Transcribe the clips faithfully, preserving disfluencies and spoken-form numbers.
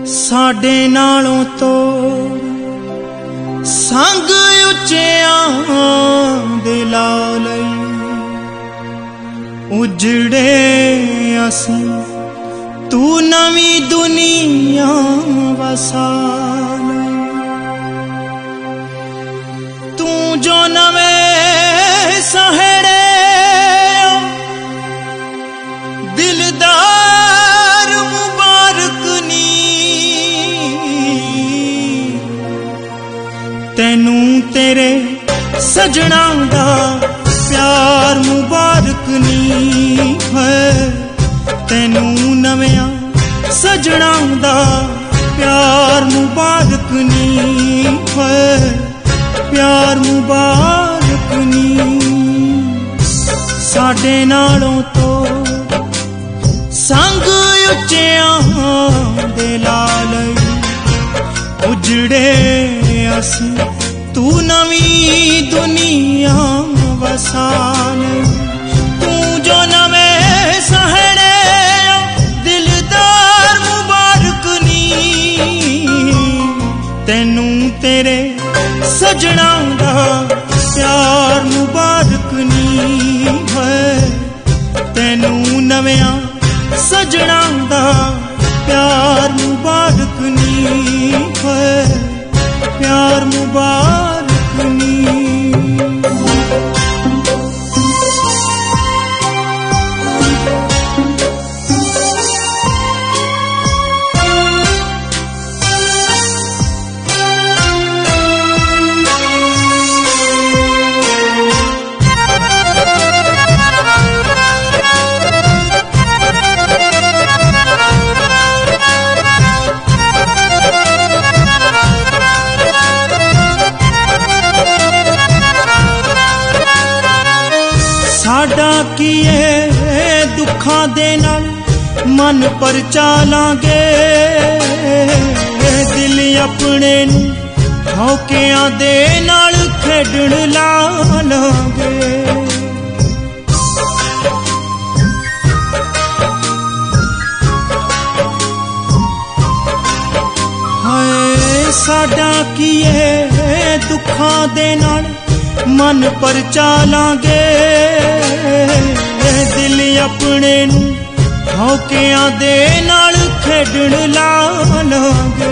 साडे नालों तो संग उच्चियां दे ला लई उजड़े असीं तू नवी दुनिया वसा लई। तू जो नवे सहेड़े दिलदार मुबारक नी तेनू तेरे सजना दा प्यार मुबारक नी है। तेनू नविया सजना दा प्यार मुबारक नी है, प्यार मुबारक नी। साडे नालों तो संग उच्चियां दे ला लई उजड़े असीं तू नवी दुनिया वसा लई। तू जो नवे सहेड़े दिलदार मुबारक नी तेनू तेरे सजना दा प्यार मुबारक नी है। तेनू नविया सजना दा प्यार मुबारक नी है, प्यार मुबारक नी। साडा किए दुखां दे नाल मन पर चालांगे, दिल अपने नू हौकियां दे नाल खेडण ला लांगे। हाय साडा किए दुखां दे नाल मन पर चालांगे, दिल अपने नू हौकियां दे नाल खेडण ला लांगे।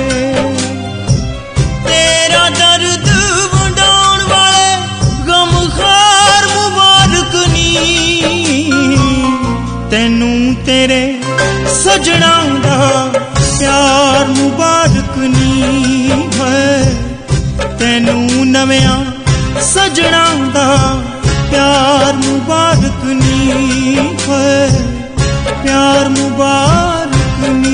तेरा दर्द वंडाउण वाले गमखार मुबारक नी तेनू तेरे सजना दा प्यार मुबारक नी है। तेनू नविया सजना दा प्यार मुबारक नी है, प्यार मुबारक नी।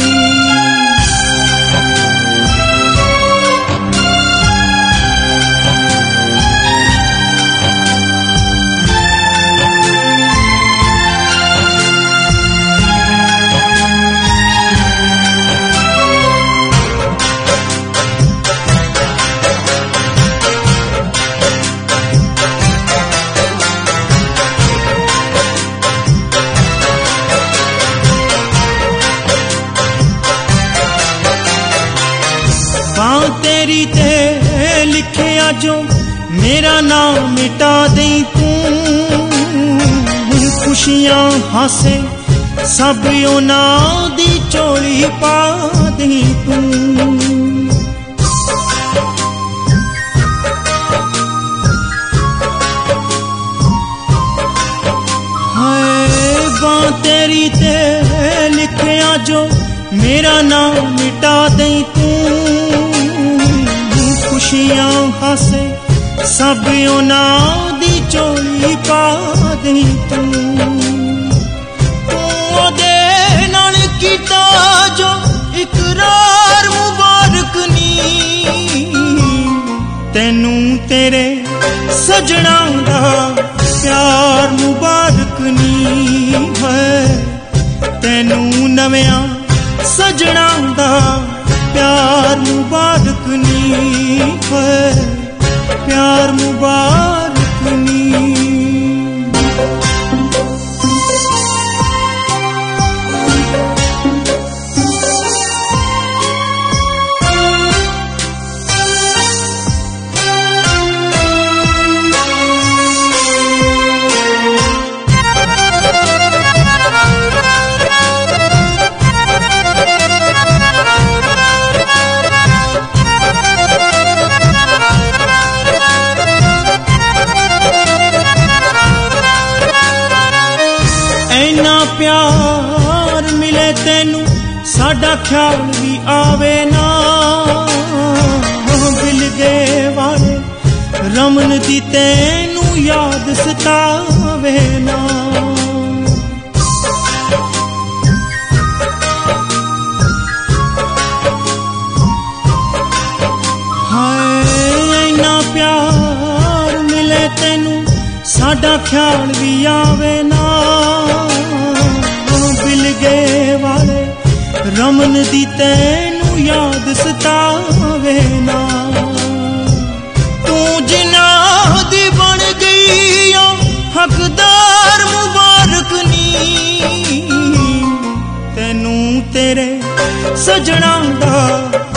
बां तेरी ते लिखिया जो मेरा नाम मिटा दे तू, खुशियां हासे सब उन्हां दी चोली पा दे तू। हाय बां तेरी ते लिखिया जो मेरा नाम मिटा दे तू, खुशियां हासे सब उन्हां दी चोली पा दे तू। तू दे नाल कीता जो इकरार मुबारक नी तेनू तेरे सजना दा प्यार मुबारक नी है। तेनू नविया सजना दा प्यार मुबारक नी है, प्यार मुबारक नी। इन्ना प्यार मिले तेनू साडा ख्याल भी आवे ना बिलगे वाले रमन दी तेनू याद सतावे ना हाय इन्ना प्यार मिले तेनू साडा ख्याल भी आवे ना बिलगे वाले रमन दी तेनू याद सतावे ना तू जिना दी बन गई हकदार मुबारक नी तेनू तेरे सजना दा